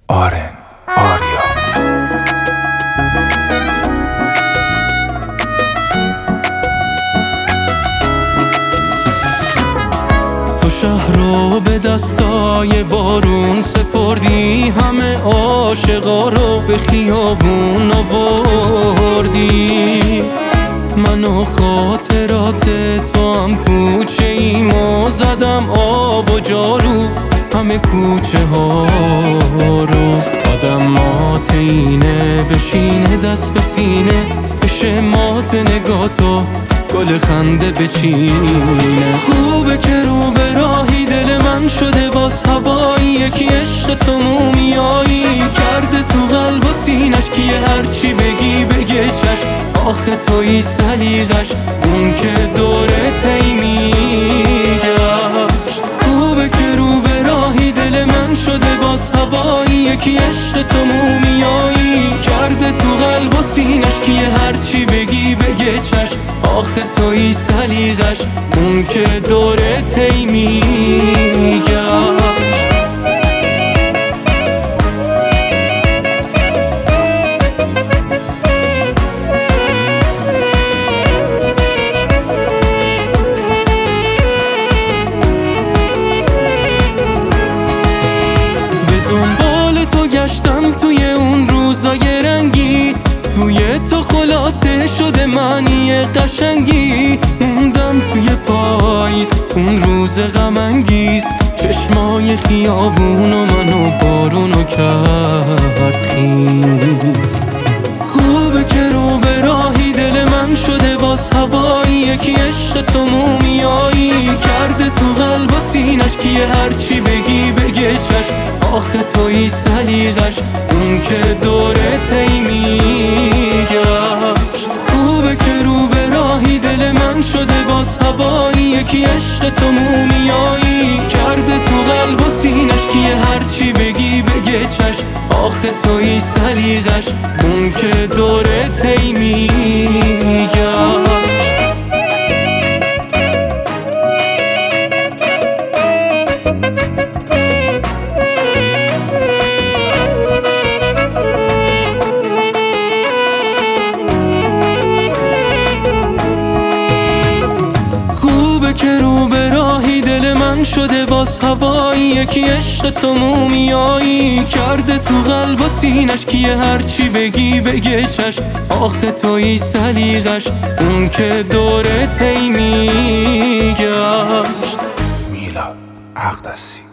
آرن آریا. تو شهر رو به دستای بارون سپردی، همه عاشقا رو به خیابون آوردی. من و خاطرات تو هم کوچه ایم و زدم آب و جارو همه کوچه ها رو. آدمات اینه بشینه دست به سینه، بشه مات نگاه تو گل خنده بچینه. خوبه که رو به راهی دل من شده باز هوایی، یکی عشق تو مومیایی کرده تو قلب و سینش، کیه هرچی بگی بگه چشم. آخه توی سلیقش اون که دوره تی میگشت. خوبه که رو به راهی دل من شده باز هوایی، یکی عشق تو مومیایی کرده تو قلب و سینش، کیه هرچی بگی بگه چشم. آخه توی سلیقش اون که دوره تی میگشت. گشتم توی اون روزای رنگی، توی تو خلاصه شده معنی قشنگی. موندم توی پاییز اون روز غم انگیز، چشمای خیابون و منو بارونو کرد خیز. خوبه که رو به راهی دل من شده باز هوایی، یکی عشق تو مومیایی کرده تو قلب و سینش، کیه هرچی بگی بگه چشم. آخه توی سلیقش اون که دوره تی میگشت. خوبه که رو به راهی دل من شده باز هوایی، یکی عشق تو مومیایی کرده تو قلب و سینش، کیه هرچی بگی بگه چشم. آخه توی سلیقش اون که دوره تی میگشت. که رو به راهی دل من شده باز هوایی، یکی عشق تو مومیایی کرده تو قلب و سینش، کیه هرچی بگی بگه چشم. آخه توی سلیقش اون که دوره تی میگشت. میلاد اقدسی.